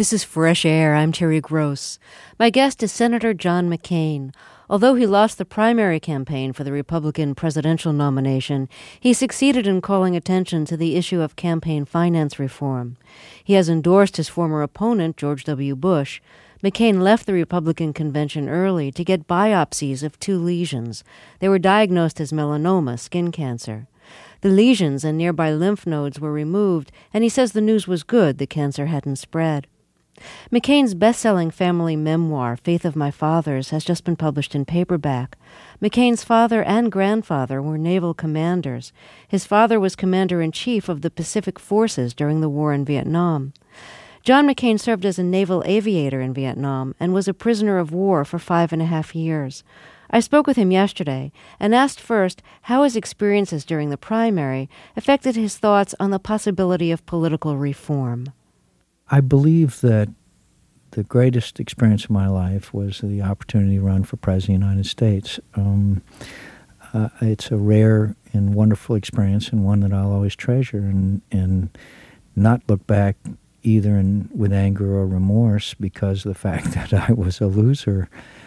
This is Fresh Air. I'm Terry Gross. My guest is Senator John McCain. Although he lost the primary campaign for the Republican presidential nomination, he succeeded in calling attention to the issue of campaign finance reform. He has endorsed his former opponent, George W. Bush. McCain left the Republican convention early to get biopsies of 2 lesions. They were diagnosed as melanoma, skin cancer. The lesions and nearby lymph nodes were removed, and he says the news was good the cancer hadn't spread. McCain's best-selling family memoir, Faith of My Fathers, has just been published in paperback. McCain's father and grandfather were naval commanders. His father was commander-in-chief of the Pacific Forces during the war in Vietnam. John McCain served as a naval aviator in Vietnam and was a prisoner of war for 5.5 years. I spoke with him yesterday and asked first how his experiences during the primary affected his thoughts on the possibility of political reform. I believe that the greatest experience of my life was the opportunity to run for President of the United States. It's a rare and wonderful experience, and one that I'll always treasure and not look back either with anger or remorse because of the fact that I was a loser.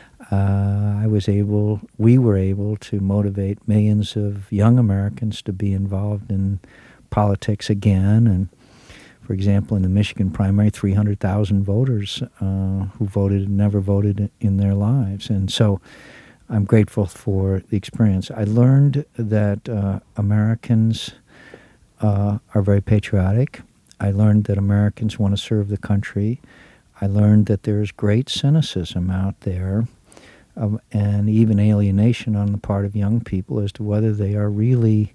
We were able to motivate millions of young Americans to be involved in politics again. And for example, in the Michigan primary, 300,000 voters who voted never voted in their lives. And so I'm grateful for the experience. I learned that Americans are very patriotic. I learned that Americans want to serve the country. I learned that there's great cynicism out there and even alienation on the part of young people as to whether they are really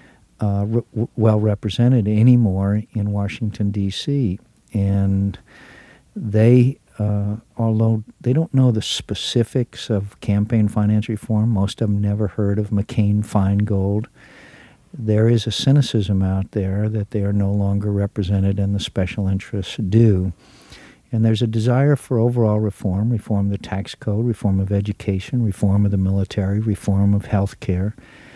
well represented anymore in Washington, D.C. And they, although they don't know the specifics of campaign finance reform, most of them never heard of McCain-Feingold, there is a cynicism out there that they are no longer represented and the special interests do. And there's a desire for overall reform of the tax code, reform of education, reform of the military, reform of health care.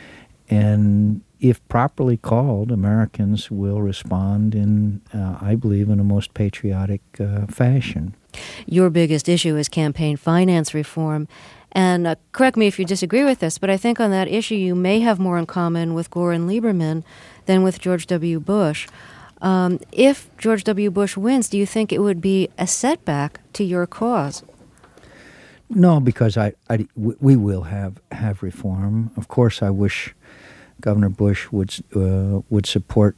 And if properly called, Americans will respond in, I believe, in a most patriotic fashion. Your biggest issue is campaign finance reform. And correct me if you disagree with this, but I think on that issue you may have more in common with Gore and Lieberman than with George W. Bush. If George W. Bush wins, do you think it would be a setback to your cause? No, because we will have reform. Of course, I wish Governor Bush would support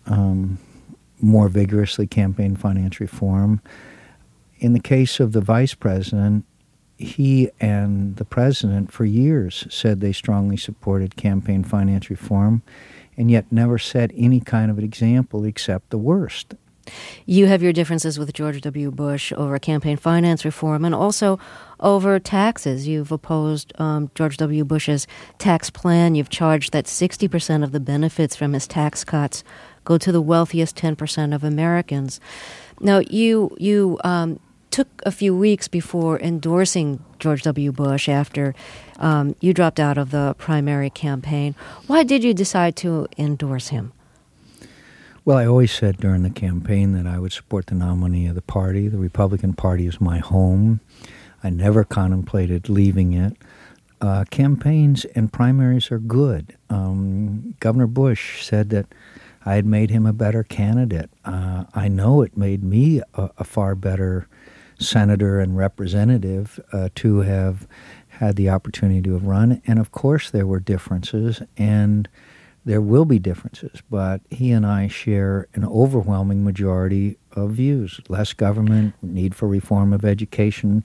more vigorously campaign finance reform. In the case of the vice president, he and the president for years said they strongly supported campaign finance reform and yet never set any kind of an example except the worst. You have your differences with George W. Bush over campaign finance reform and also over taxes. You've opposed George W. Bush's tax plan. You've charged that 60% of the benefits from his tax cuts go to the wealthiest 10% of Americans. Now, you took a few weeks before endorsing George W. Bush after you dropped out of the primary campaign. Why did you decide to endorse him? Well, I always said during the campaign that I would support the nominee of the party. The Republican Party is my home. I never contemplated leaving it. Campaigns and primaries are good. Governor Bush said that I had made him a better candidate. I know it made me a far better senator and representative to have had the opportunity to have run. And of course there were differences, and there will be differences, but he and I share an overwhelming majority of views. Less government, need for reform of education,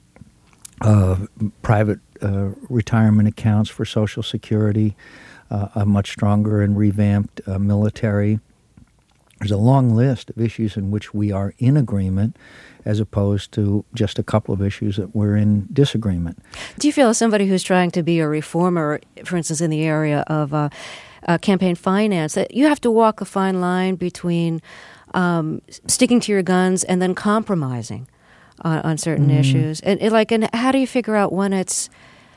private retirement accounts for Social Security, a much stronger and revamped military. There's a long list of issues in which we are in agreement as opposed to just a couple of issues that we're in disagreement. Do you feel as somebody who's trying to be a reformer, for instance, in the area of campaign finance, that you have to walk a fine line between sticking to your guns and then compromising on certain issues? And how do you figure out when it's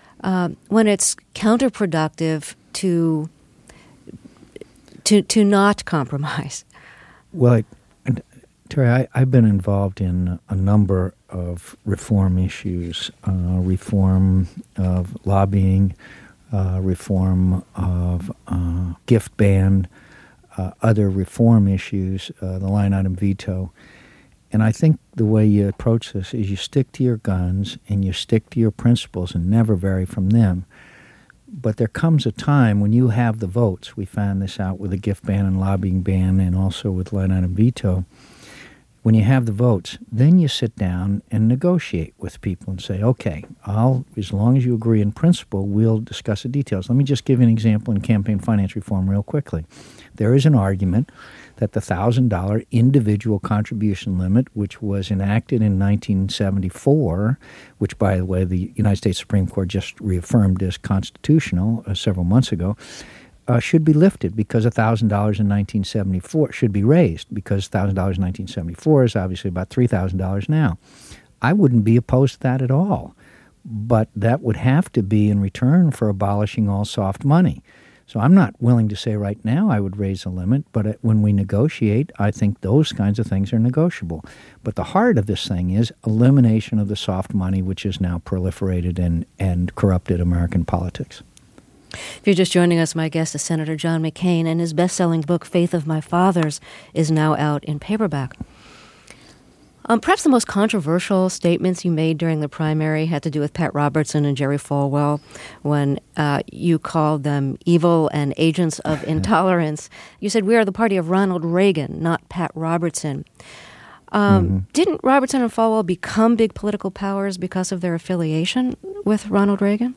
counterproductive to not compromise? Well, Terry, I've been involved in a number of reform issues, reform of lobbying, reform of gift ban, other reform issues, the line item veto. And I think the way you approach this is you stick to your guns and you stick to your principles and never vary from them. But there comes a time when you have the votes. We found this out with the gift ban and lobbying ban and also with line item veto. When you have the votes, then you sit down and negotiate with people and say, okay, as long as you agree in principle, we'll discuss the details. Let me just give you an example in campaign finance reform real quickly. There is an argument that the $1,000 individual contribution limit, which was enacted in 1974, which, by the way, the United States Supreme Court just reaffirmed as constitutional several months ago, should be lifted because $1,000 in 1974 should be raised because $1,000 in 1974 is obviously about $3,000 now. I wouldn't be opposed to that at all, but that would have to be in return for abolishing all soft money. So I'm not willing to say right now I would raise the limit, but when we negotiate, I think those kinds of things are negotiable. But the heart of this thing is elimination of the soft money, which is now proliferated and corrupted American politics. If you're just joining us, my guest is Senator John McCain, and his best-selling book, Faith of My Fathers, is now out in paperback. Perhaps the most controversial statements you made during the primary had to do with Pat Robertson and Jerry Falwell when you called them evil and agents of intolerance. You said, we are the party of Ronald Reagan, not Pat Robertson. Didn't Robertson and Falwell become big political powers because of their affiliation with Ronald Reagan?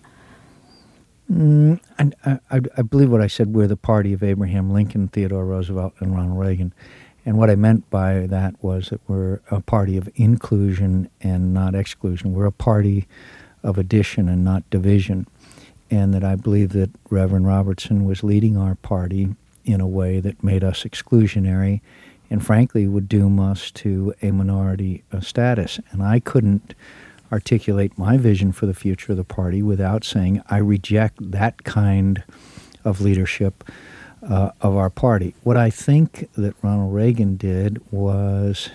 I believe what I said, we're the party of Abraham Lincoln, Theodore Roosevelt, and Ronald Reagan. And what I meant by that was that we're a party of inclusion and not exclusion. We're a party of addition and not division. And that I believe that Reverend Robertson was leading our party in a way that made us exclusionary and frankly would doom us to a minority status. And I couldn't articulate my vision for the future of the party without saying I reject that kind of leadership of our party. What I think that Ronald Reagan did was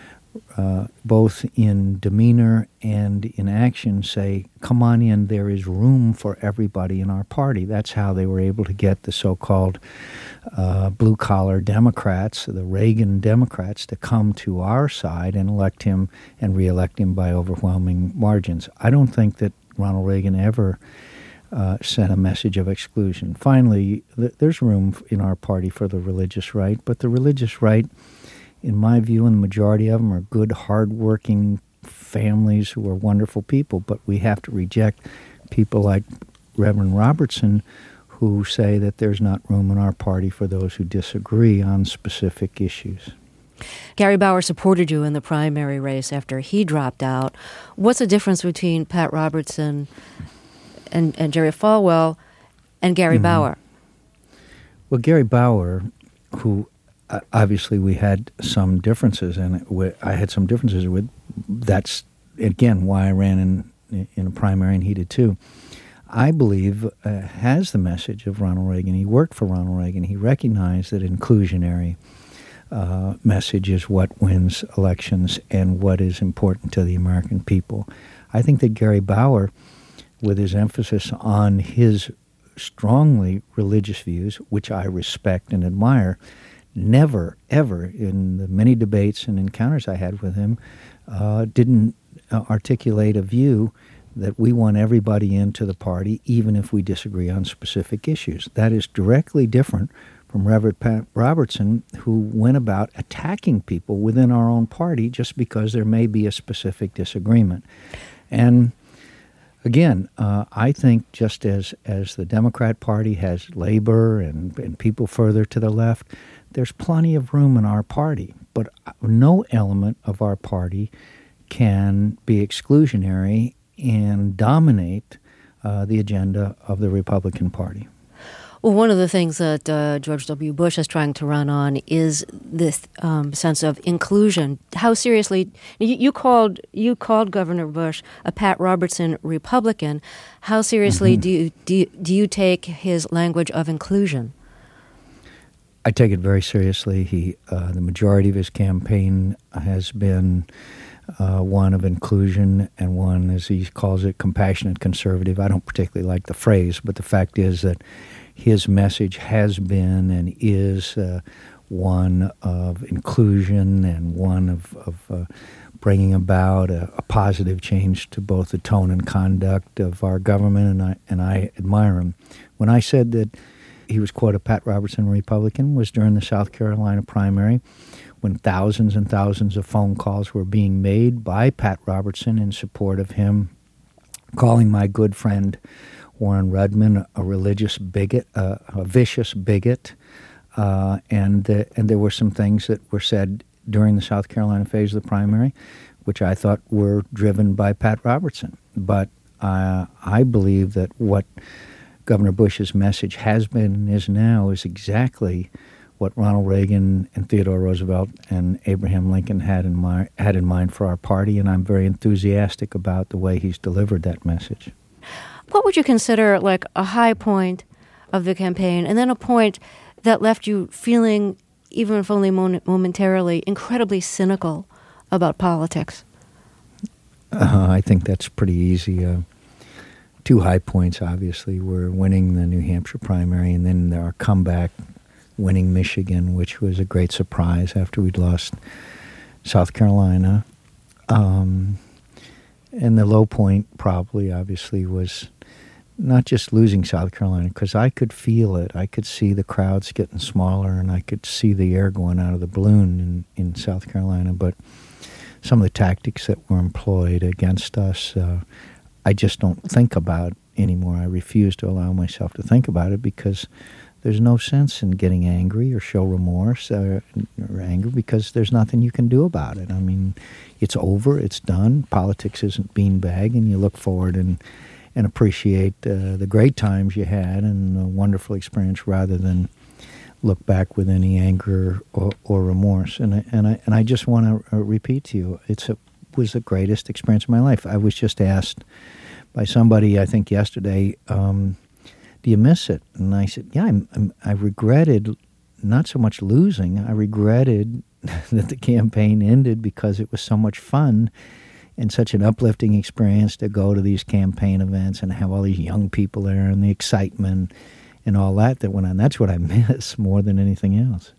both in demeanor and in action say, come on in, there is room for everybody in our party. That's how they were able to get the so-called blue-collar Democrats, the Reagan Democrats, to come to our side and elect him and re-elect him by overwhelming margins. I don't think that Ronald Reagan ever sent a message of exclusion. Finally, there's room in our party for the religious right, but the religious right, in my view, and the majority of them are good, hardworking families who are wonderful people, but we have to reject people like Reverend Robertson who say that there's not room in our party for those who disagree on specific issues. Gary Bauer supported you in the primary race after he dropped out. What's the difference between Pat Robertson and Jerry Falwell and Gary Bauer? Well, Gary Bauer, who obviously we had some differences, and I had some differences with. That's, again, why I ran in a primary, and he did too. I believe has the message of Ronald Reagan. He worked for Ronald Reagan. He recognized that inclusionary message is what wins elections and what is important to the American people. I think that Gary Bauer, with his emphasis on his strongly religious views, which I respect and admire, never, ever, in the many debates and encounters I had with him, didn't articulate a view that we want everybody into the party, even if we disagree on specific issues. That is directly different from Reverend Pat Robertson, who went about attacking people within our own party just because there may be a specific disagreement. And again, I think just as the Democrat Party has labor and people further to the left, there's plenty of room in our party, but no element of our party can be exclusionary and dominate the agenda of the Republican Party. Well, one of the things that George W. Bush is trying to run on is this sense of inclusion. How seriously you called Governor Bush a Pat Robertson Republican? How seriously do you take his language of inclusion? I take it very seriously. The majority of his campaign has been one of inclusion and one, as he calls it, compassionate conservative. I don't particularly like the phrase, but the fact is that his message has been and is one of inclusion and one of bringing about a positive change to both the tone and conduct of our government, and I admire him. When I said that he was, quote, a Pat Robertson Republican, was during the South Carolina primary, when thousands and thousands of phone calls were being made by Pat Robertson in support of him, calling my good friend Warren Rudman a religious bigot, a vicious bigot, and there were some things that were said during the South Carolina phase of the primary, which I thought were driven by Pat Robertson. But I believe that what Governor Bush's message has been and is now is exactly what Ronald Reagan and Theodore Roosevelt and Abraham Lincoln had in mind for our party, and I'm very enthusiastic about the way he's delivered that message. What would you consider like a high point of the campaign, and then a point that left you feeling, even if only momentarily, incredibly cynical about politics? I think that's pretty easy. Two high points, obviously, were winning the New Hampshire primary and then our comeback, winning Michigan, which was a great surprise after we'd lost South Carolina. And the low point probably, obviously, was not just losing South Carolina, because I could feel it. I could see the crowds getting smaller, and I could see the air going out of the balloon in South Carolina. But some of the tactics that were employed against us, I just don't think about anymore. I refuse to allow myself to think about it, because there's no sense in getting angry or show remorse or anger, because there's nothing you can do about it. I mean, it's over, it's done. Politics isn't beanbag, and you look forward and appreciate the great times you had and the wonderful experience, rather than look back with any anger or remorse. And I just want to repeat to you, it was the greatest experience of my life. I was just asked by somebody, I think yesterday, do you miss it? And I said, yeah, I regretted not so much losing. I regretted that the campaign ended, because it was so much fun and such an uplifting experience to go to these campaign events and have all these young people there and the excitement and all that went on. That's what I miss more than anything else.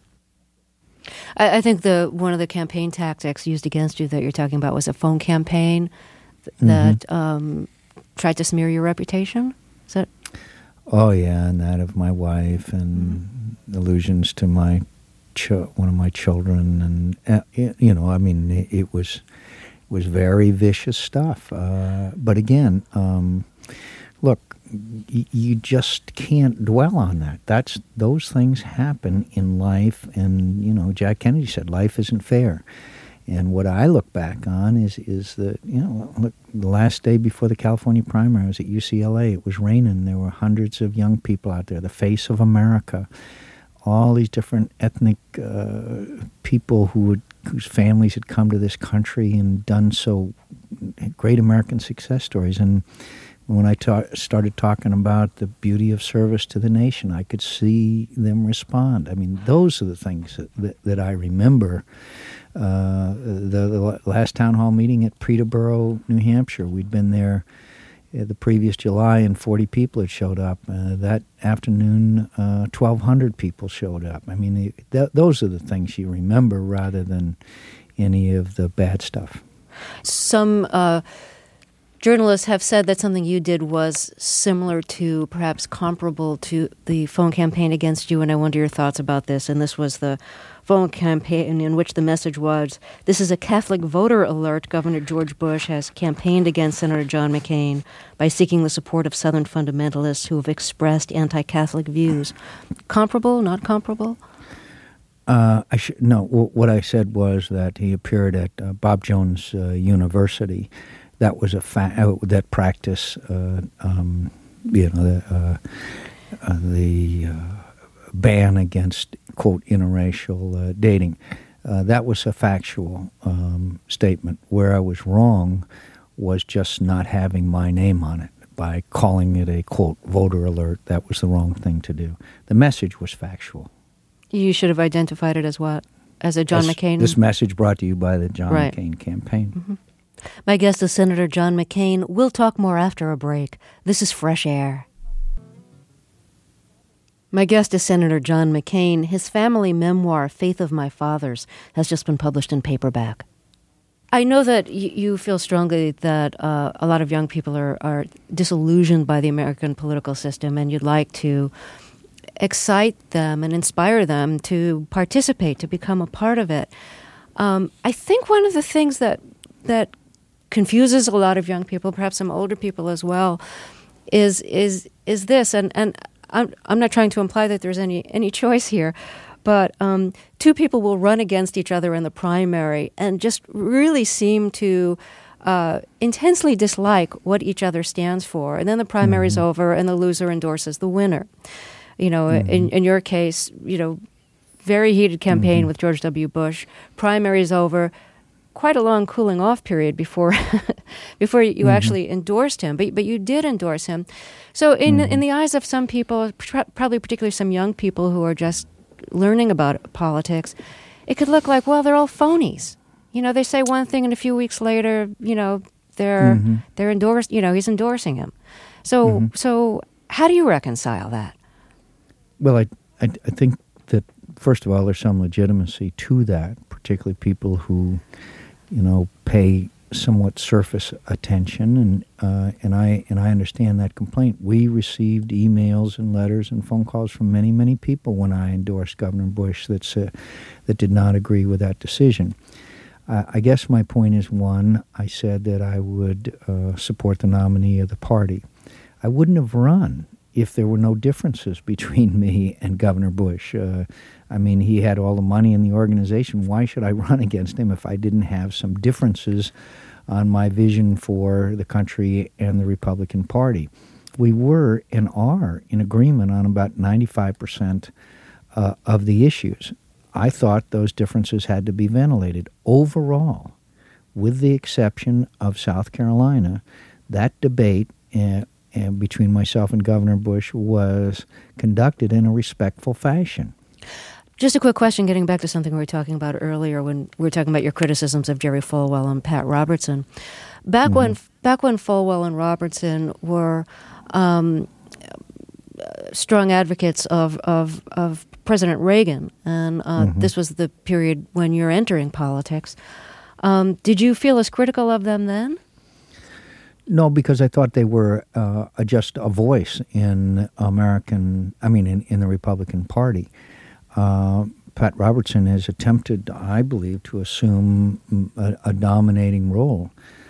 I think one of the campaign tactics used against you that you're talking about was a phone campaign that tried to smear your reputation. Is that? Oh yeah, and that of my wife, and allusions to one of my children, and I mean, it was very vicious stuff. But again, look, you just can't dwell on that. Those things happen in life, and Jack Kennedy said life isn't fair. And what I look back on is that, look, the last day before the California primary, I was at UCLA. It was raining. There were hundreds of young people out there, the face of America, all these different ethnic people whose families had come to this country and done so great American success stories. And when I started talking about the beauty of service to the nation, I could see them respond. I mean, those are the things that I remember. The last town hall meeting at Peterborough, New Hampshire, we'd been there the previous July, and 40 people had showed up. That afternoon, 1,200 people showed up. I mean, those are the things you remember rather than any of the bad stuff. Some journalists have said that something you did was similar to, perhaps comparable to, the phone campaign against you, and I wonder your thoughts about this. And this was the phone campaign in which the message was, "This is a Catholic voter alert. Governor George Bush has campaigned against Senator John McCain by seeking the support of Southern fundamentalists who have expressed anti-Catholic views." Comparable, not comparable? No, what I said was that he appeared at Bob Jones University. That was that practice, the ban against, quote, interracial dating. That was a factual statement. Where I was wrong was just not having my name on it. By calling it a, quote, voter alert, that was the wrong thing to do. The message was factual. You should have identified it as what? As a John McCain? This message brought to you by the John Right. McCain campaign. Mm-hmm. My guest is Senator John McCain. We'll talk more after a break. This is Fresh Air. My guest is Senator John McCain. His family memoir, Faith of My Fathers, has just been published in paperback. I know that you feel strongly that a lot of young people are disillusioned by the American political system, and you'd like to excite them and inspire them to participate, to become a part of it. I think one of the things that confuses a lot of young people, perhaps some older people as well, is this, and I'm not trying to imply that there's any choice here, but two people will run against each other in the primary and just really seem to intensely dislike what each other stands for, and then the primary's over and the loser endorses the winner. You know, in your case, you know, very heated campaign with George W. Bush, primary's over, quite a long cooling off period before you actually endorsed him, but you did endorse him. So in the eyes of some people, probably particularly some young people who are just learning about politics, it could look like, well, they're all phonies. You know, they say one thing and a few weeks later, you know, they're endorsed. You know, he's endorsing him. So how do you reconcile that? Well, I think that first of all, there's some legitimacy to that, particularly people who, you know, pay somewhat surface attention, and I understand that complaint. We received emails and letters and phone calls from many people when I endorsed Governor Bush that did not agree with that decision. I guess my point is, one, I said that I would support the nominee of the party. I wouldn't have run if there were no differences between me and Governor Bush. I mean, he had all the money in the organization. Why should I run against him if I didn't have some differences on my vision for the country and the Republican Party? We were and are in agreement on about 95% of the issues. I thought those differences had to be ventilated. Overall, with the exception of South Carolina, that debate and between myself and Governor Bush was conducted in a respectful fashion. Just a quick question, getting back to something we were talking about earlier when we were talking about your criticisms of Jerry Falwell and Pat Robertson. Back when Falwell and Robertson were strong advocates of President Reagan, and this was the period when you're entering politics, did you feel as critical of them then? No, because I thought they were just a voice in in the Republican Party. Pat Robertson has attempted, I believe, to assume a dominating role.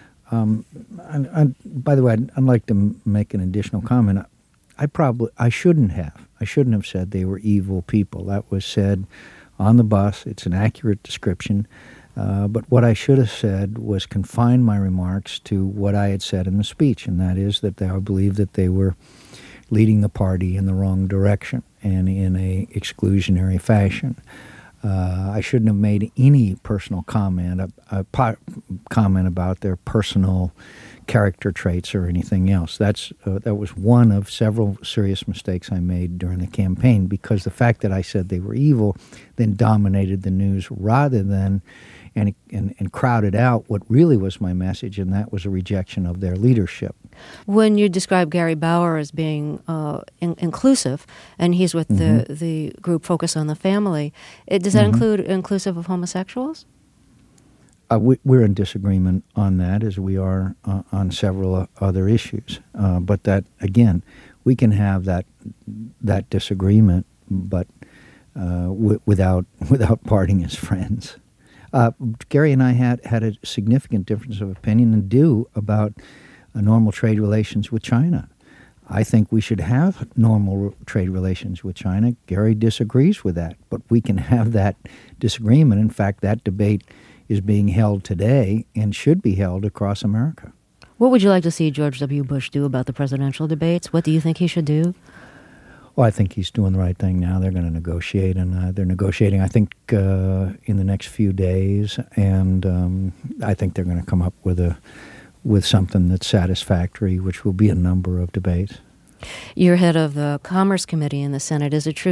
By the way, I'd like to make an additional comment. I shouldn't have. I shouldn't have said they were evil people. That was said on the bus. It's an accurate description. But what I should have said was confine my remarks to what I had said in the speech, and that is that I believe that they were leading the party in the wrong direction and in a exclusionary fashion. I shouldn't have made any personal comment about their personal character traits or anything else. That was one of several serious mistakes I made during the campaign, because the fact that I said they were evil then dominated the news rather than and crowded out what really was my message, and that was a rejection of their leadership. When you describe Gary Bauer as being inclusive, and he's with the group Focus on the Family, does that include inclusive of homosexuals? We're in disagreement on that, as we are on several other issues. But that, again, we can have that disagreement, but without parting as friends. Gary and I had a significant difference of opinion and do about normal trade relations with China. I think we should have normal trade relations with China. Gary disagrees with that, but we can have that disagreement. In fact, that debate is being held today and should be held across America. What would you like to see George W. Bush do about the presidential debates? What do you think he should do? Well, I think he's doing the right thing now. They're going to negotiate, and they're negotiating, I think, in the next few days, and I think they're going to come up with something that's satisfactory, which will be a number of debates. You're head of the Commerce Committee in the Senate. Is it true that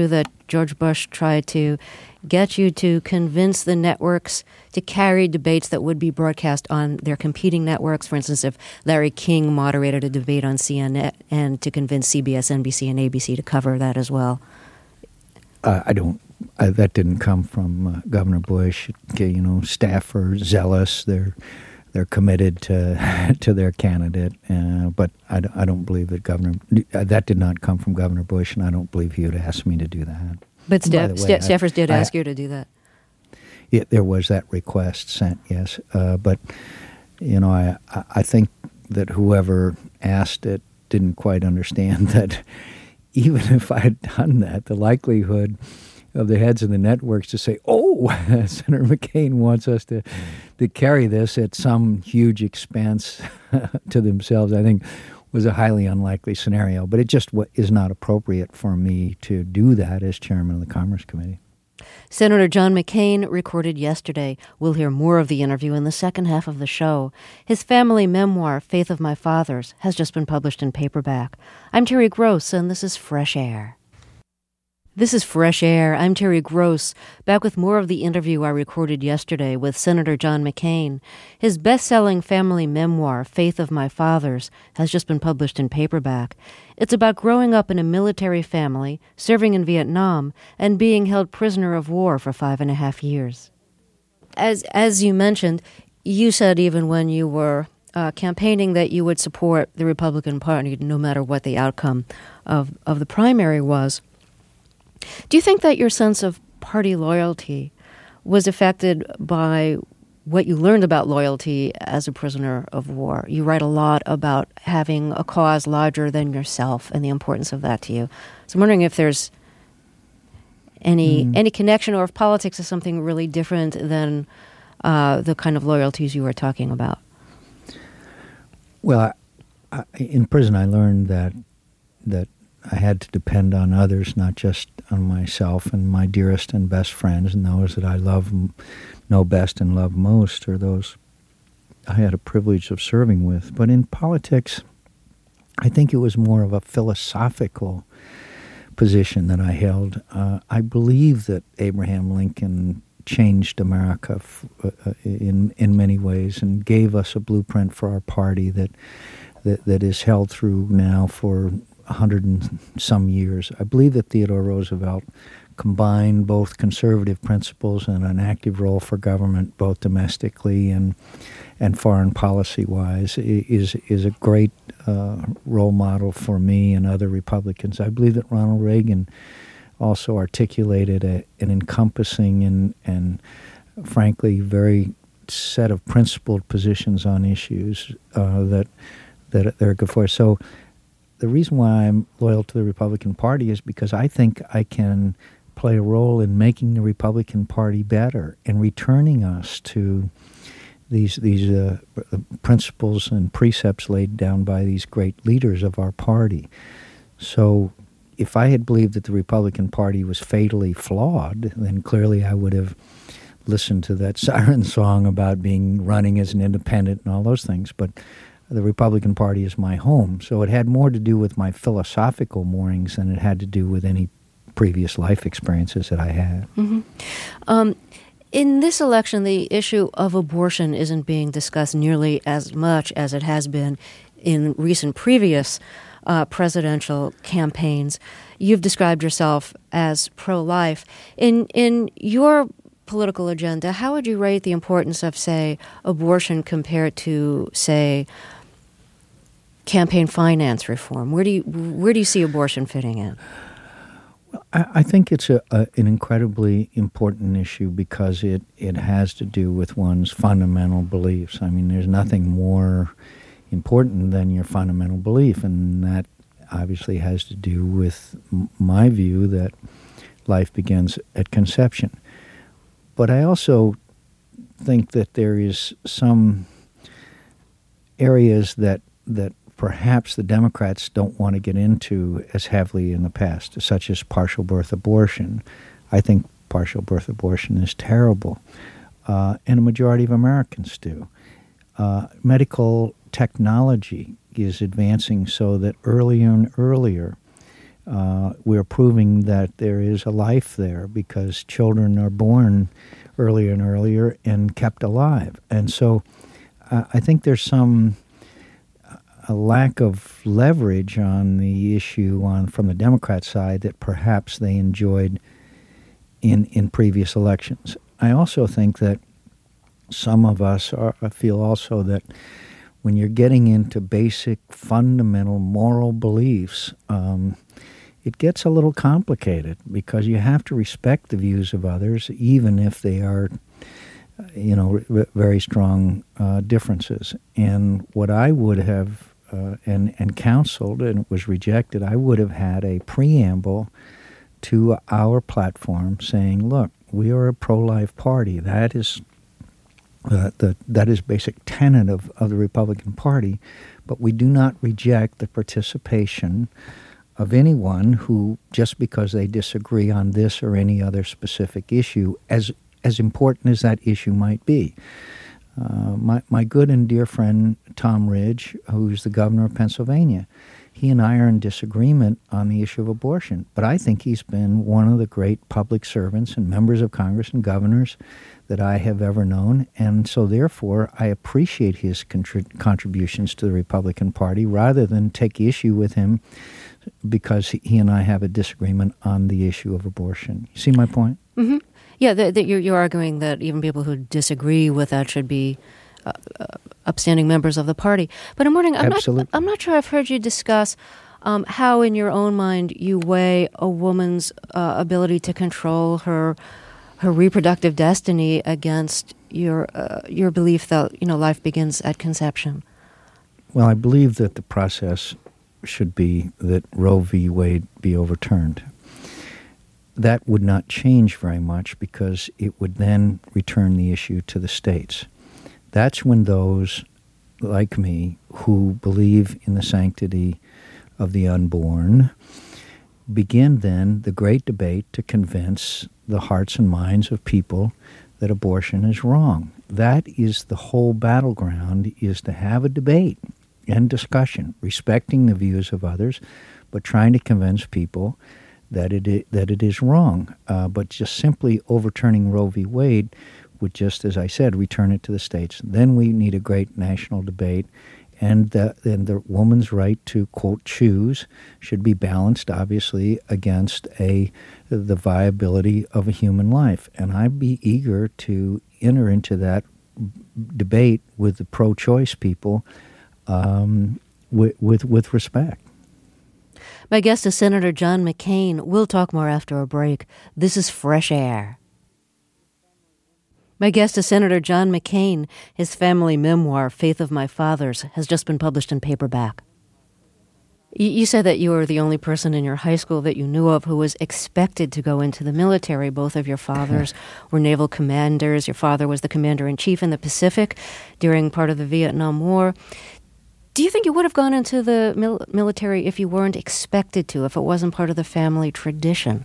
George Bush tried to get you to convince the networks to carry debates that would be broadcast on their competing networks. For instance, if Larry King moderated a debate on CNN, and to convince CBS, NBC, and ABC to cover that as well. That didn't come from Governor Bush. Staff are zealous. They're committed to their candidate. But I don't believe that that did not come from Governor Bush, and I don't believe he would ask me to do that. But staffers did ask you to do that. Yeah, there was that request sent, yes. But I think that whoever asked it didn't quite understand that even if I had done that, the likelihood of the heads of the networks to say, "Oh, Senator McCain wants us to carry this at some huge expense to themselves," I think was a highly unlikely scenario. But it just is not appropriate for me to do that as chairman of the Commerce Committee. Senator John McCain recorded yesterday. We'll hear more of the interview in the second half of the show. His family memoir, Faith of My Fathers, has just been published in paperback. I'm Terry Gross, and this is Fresh Air. This is Fresh Air. I'm Terry Gross, back with more of the interview I recorded yesterday with Senator John McCain. His best-selling family memoir, Faith of My Fathers, has just been published in paperback. It's about growing up in a military family, serving in Vietnam, and being held prisoner of war for 5.5 years. As you mentioned, you said even when you were campaigning that you would support the Republican Party no matter what the outcome of the primary was. Do you think that your sense of party loyalty was affected by what you learned about loyalty as a prisoner of war? You write a lot about having a cause larger than yourself and the importance of that to you. So I'm wondering if there's any connection, or if politics is something really different than the kind of loyalties you were talking about. Well, in prison I learned that I had to depend on others, not just on myself, and my dearest and best friends, and those that I know best and love most are those I had a privilege of serving with. But in politics, I think it was more of a philosophical position that I held. I believe that Abraham Lincoln changed America in many ways and gave us a blueprint for our party that is held through now for 100 and some years. I believe that Theodore Roosevelt combined both conservative principles and an active role for government, both domestically and foreign policy-wise, is a great role model for me and other Republicans. I believe that Ronald Reagan also articulated an encompassing and frankly very set of principled positions on issues that are good for us. So the reason why I'm loyal to the Republican Party is because I think I can play a role in making the Republican Party better and returning us to these principles and precepts laid down by these great leaders of our party. So if I had believed that the Republican Party was fatally flawed, then clearly I would have listened to that siren song about running as an independent and all those things. But the Republican Party is my home. So it had more to do with my philosophical moorings than it had to do with any previous life experiences that I had. Mm-hmm. In this election, the issue of abortion isn't being discussed nearly as much as it has been in recent previous presidential campaigns. You've described yourself as pro-life. In your political agenda, how would you rate the importance of, say, abortion compared to, say, campaign finance reform? Where do you see abortion fitting in? Well, I think it's an incredibly important issue because it has to do with one's fundamental beliefs. I mean, there's nothing more important than your fundamental belief, and that obviously has to do with my view that life begins at conception. But I also think that there is some areas that perhaps the Democrats don't want to get into as heavily in the past, such as partial birth abortion. I think partial birth abortion is terrible, and a majority of Americans do. Medical technology is advancing so that earlier and earlier we're proving that there is a life there because children are born earlier and earlier and kept alive. And so I think there's a lack of leverage on the issue from the Democrat side that perhaps they enjoyed in previous elections. I also think that some of us feel also that when you're getting into basic, fundamental moral beliefs, it gets a little complicated because you have to respect the views of others, even if they are, very strong differences. And what I would have and counseled, and it was rejected, I would have had a preamble to our platform saying, look, we are a pro-life party. That is that is basic tenet of the Republican Party, but we do not reject the participation of anyone who, just because they disagree on this or any other specific issue, as important as that issue might be. My good and dear friend Tom Ridge, who's the governor of Pennsylvania, he and I are in disagreement on the issue of abortion, but I think he's been one of the great public servants and members of Congress and governors that I have ever known, and so therefore I appreciate his contributions to the Republican Party rather than take issue with him because he and I have a disagreement on the issue of abortion. You see my point? Mm-hmm. Yeah, you're arguing that even people who disagree with that should be upstanding members of the party. But I'm wondering, I'm not sure I've heard you discuss how in your own mind you weigh a woman's ability to control her reproductive destiny against your belief that life begins at conception. Well, I believe that the process should be that Roe v. Wade be overturned. That would not change very much because it would then return the issue to the states. That's when those like me who believe in the sanctity of the unborn begin then the great debate to convince the hearts and minds of people that abortion is wrong. That is the whole battleground, is to have a debate and discussion, respecting the views of others, but trying to convince people that it is wrong. But just simply overturning Roe v. Wade would just, as I said, return it to the states. Then we need a great national debate, and the woman's right to, quote, choose should be balanced, obviously, against the viability of a human life. And I'd be eager to enter into that debate with the pro-choice people with respect. My guest is Senator John McCain. We'll talk more after a break. This is Fresh Air. My guest is Senator John McCain. His family memoir, Faith of My Fathers, has just been published in paperback. You said that you were the only person in your high school that you knew of who was expected to go into the military. Both of your fathers were naval commanders. Your father was the commander-in-chief in the Pacific during part of the Vietnam War. Do you think you would have gone into the military if you weren't expected to, if it wasn't part of the family tradition?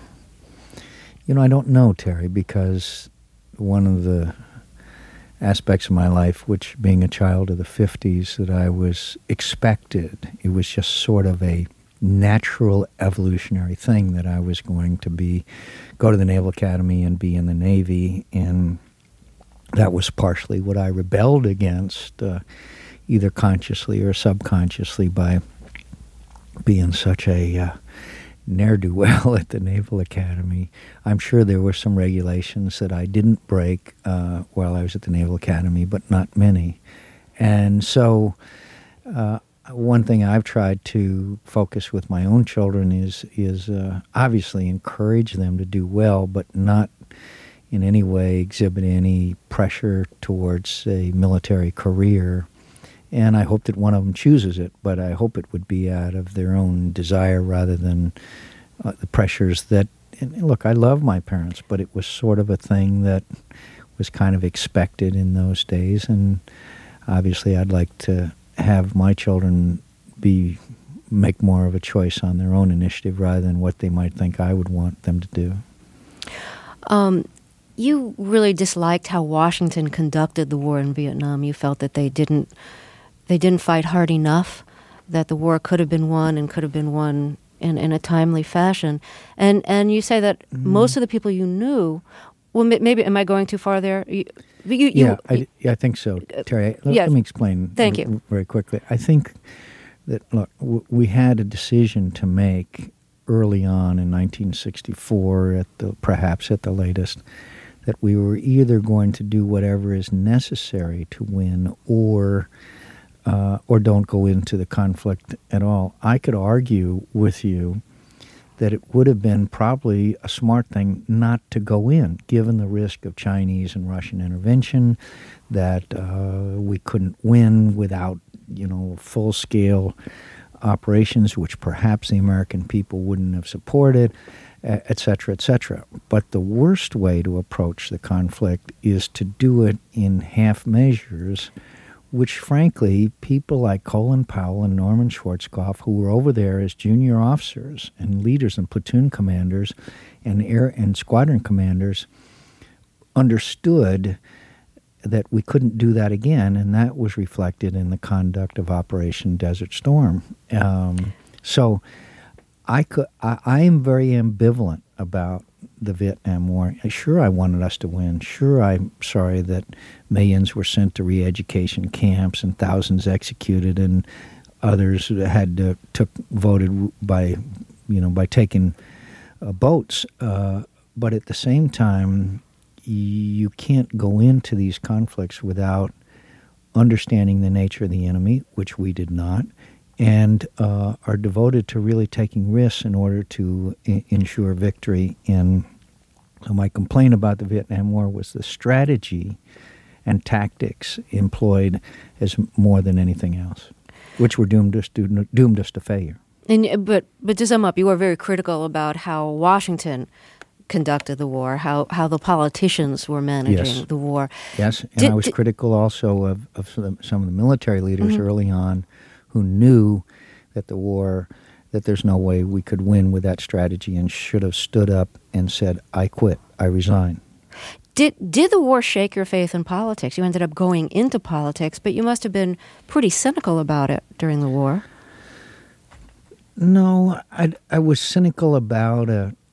I don't know, Terry, because one of the aspects of my life, which being a child of the 50s, that I was expected. It was just sort of a natural evolutionary thing that I was going to go to the Naval Academy and be in the Navy, and that was partially what I rebelled against, either consciously or subconsciously, by being such a ne'er-do-well at the Naval Academy. I'm sure there were some regulations that I didn't break while I was at the Naval Academy, but not many. And so one thing I've tried to focus with my own children is obviously encourage them to do well, but not in any way exhibit any pressure towards a military career. And I hope that one of them chooses it, but I hope it would be out of their own desire rather than the pressures that, and look, I love my parents, but it was sort of a thing that was kind of expected in those days. And obviously I'd like to have my children make more of a choice on their own initiative rather than what they might think I would want them to do. You really disliked how Washington conducted the war in Vietnam. You felt that they didn't fight hard enough, that the war could have been won and could have been won in a timely fashion. And you say that most of the people you knew, well, maybe, am I going too far there? I think so, Terry. Let me explain. Thank you. Very quickly. I think that, look, we had a decision to make early on in 1964, perhaps at the latest, that we were either going to do whatever is necessary to win or don't go into the conflict at all. I could argue with you that it would have been probably a smart thing not to go in, given the risk of Chinese and Russian intervention, that we couldn't win without, full-scale operations, which perhaps the American people wouldn't have supported, et cetera, et cetera. But the worst way to approach the conflict is to do it in half measures, which, frankly, people like Colin Powell and Norman Schwarzkopf, who were over there as junior officers and leaders and platoon commanders and air and squadron commanders, understood that we couldn't do that again, and that was reflected in the conduct of Operation Desert Storm. So I am very ambivalent about the Vietnam War. Sure, I wanted us to win. Sure, I'm sorry that millions were sent to re-education camps and thousands executed, and others voted by taking boats. But at the same time, you can't go into these conflicts without understanding the nature of the enemy, which we did not, and are devoted to really taking risks in order to ensure victory. And so my complaint about the Vietnam War was the strategy and tactics employed as more than anything else, which were doomed us to failure. But to sum up, you were very critical about how Washington conducted the war, how the politicians were managing the war. Yes, and I was critical also of some of the military leaders early on who knew that the war, that there's no way we could win with that strategy, and should have stood up and said, I quit, I resign. Did the war shake your faith in politics? You ended up going into politics, but you must have been pretty cynical about it during the war. No, I was cynical about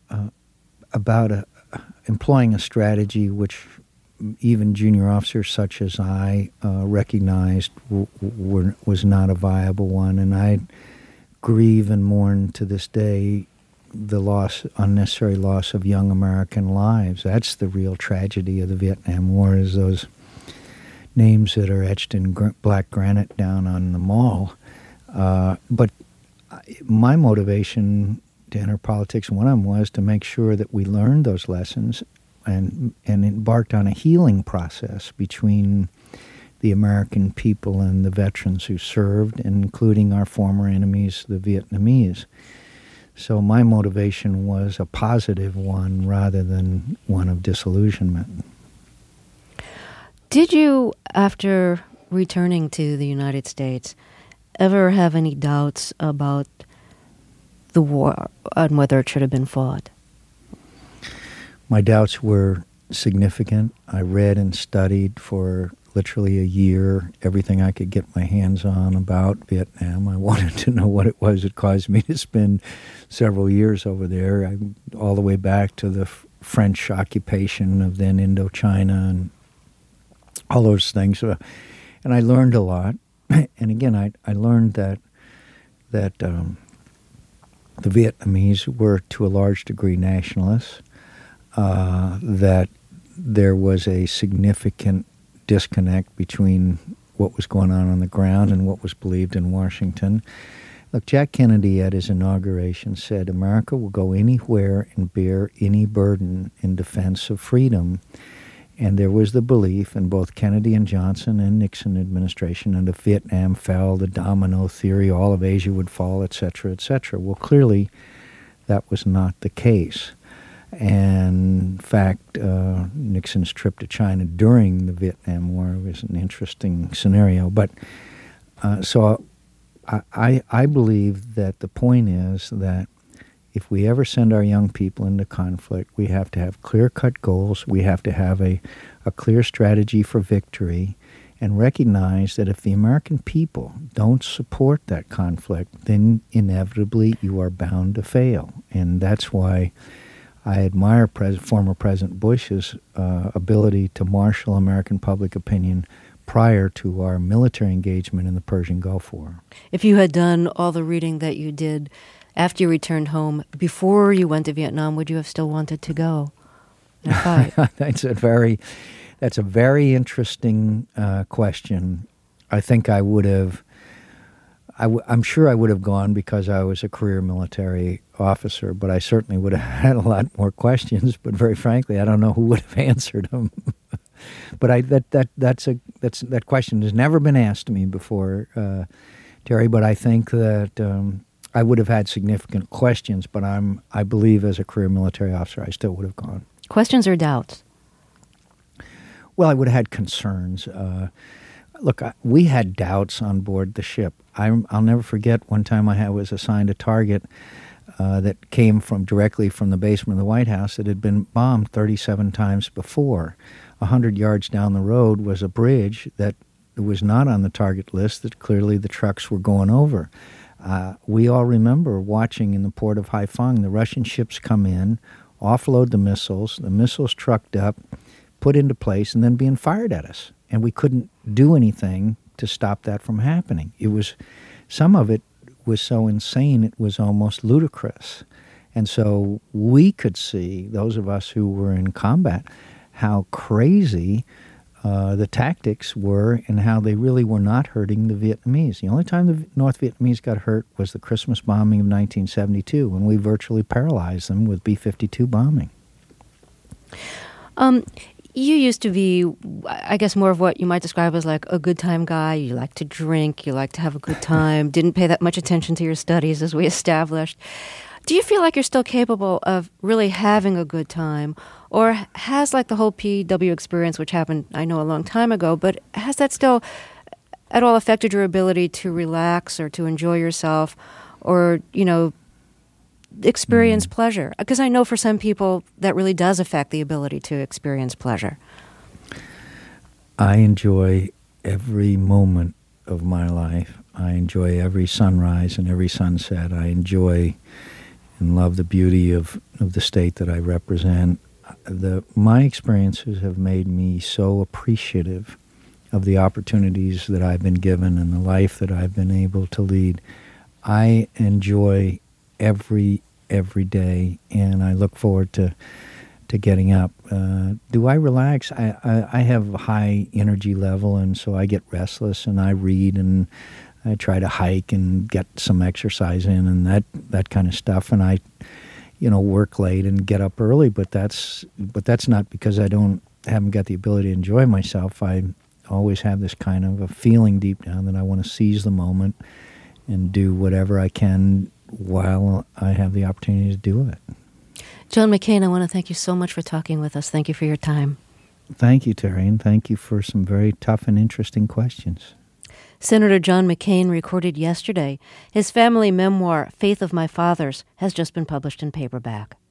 employing a strategy which even junior officers such as I recognized was not a viable one, and I grieve and mourn to this day the unnecessary loss of young American lives. That's the real tragedy of the Vietnam War, is those names that are etched in black granite down on the mall. But my motivation to enter politics, one of them was to make sure that we learned those lessons and embarked on a healing process between the American people and the veterans who served, including our former enemies, the Vietnamese. So my motivation was a positive one rather than one of disillusionment. Did you, after returning to the United States, ever have any doubts about the war and whether it should have been fought? My doubts were significant. I read and studied for literally a year everything I could get my hands on about Vietnam. I wanted to know what it was that caused me to spend several years over there, all the way back to the French occupation of then Indochina and all those things. And I learned a lot. And again, I learned that the Vietnamese were to a large degree nationalists, that there was a significant disconnect between what was going on the ground and what was believed in Washington. Look, Jack Kennedy at his inauguration said, America will go anywhere and bear any burden in defense of freedom. And there was the belief in both Kennedy and Johnson and Nixon administration, and if Vietnam fell, the domino theory, all of Asia would fall, et cetera, et cetera. Well, clearly that was not the case. And in fact, Nixon's trip to China during the Vietnam War was an interesting scenario. But so I believe that the point is that if we ever send our young people into conflict, we have to have clear-cut goals. We have to have a clear strategy for victory. and recognize that if the American people don't support that conflict, then inevitably you are bound to fail. And that's why I admire former President Bush's ability to marshal American public opinion prior to our military engagement in the Persian Gulf War. If you had done all the reading that you did after you returned home, before you went to Vietnam, would you have still wanted to go and fight? That's a very interesting question. I think I would have. I'm sure I would have gone because I was a career military officer, but I certainly would have had a lot more questions. But very frankly, I don't know who would have answered them. But that question has never been asked to me before, Terry. But I think that I would have had significant questions. But I believe as a career military officer, I still would have gone. Questions or doubts? Well, I would have had concerns. Look, we had doubts on board the ship. I'll never forget one time I was assigned a target that came directly from the basement of the White House that had been bombed 37 times before. 100 yards down the road was a bridge that was not on the target list that clearly the trucks were going over. We all remember watching in the port of Haiphong the Russian ships come in, offload the missiles trucked up, put into place, and then being fired at us. And we couldn't do anything to stop that from happening. Some of it was so insane it was almost ludicrous. And so we could see, those of us who were in combat, how crazy the tactics were and how they really were not hurting the Vietnamese. The only time the North Vietnamese got hurt was the Christmas bombing of 1972, when we virtually paralyzed them with B-52 bombing. You used to be, I guess, more of what you might describe as like a good time guy. You like to drink, you like to have a good time, didn't pay that much attention to your studies, as we established. Do you feel like you're still capable of really having a good time? Or has like the whole PW experience, which happened, I know, a long time ago, but has that still at all affected your ability to relax or to enjoy yourself or, experience pleasure? Because I know for some people that really does affect the ability to experience pleasure. I enjoy every moment of my life. I enjoy every sunrise and every sunset. I enjoy and love the beauty of the state that I represent. My experiences have made me so appreciative of the opportunities that I've been given and the life that I've been able to lead. I enjoy every day, and I look forward to getting up. Do I relax? I have a high energy level, and so I get restless, and I read, and I try to hike and get some exercise in, and that kind of stuff. And I, work late and get up early, but that's not because I haven't got the ability to enjoy myself. I always have this kind of a feeling deep down that I want to seize the moment and do whatever I can while I have the opportunity to do it. John McCain, I want to thank you so much for talking with us. Thank you for your time. Thank you, Terry, and thank you for some very tough and interesting questions. Senator John McCain recorded yesterday. His family memoir, Faith of My Fathers, has just been published in paperback.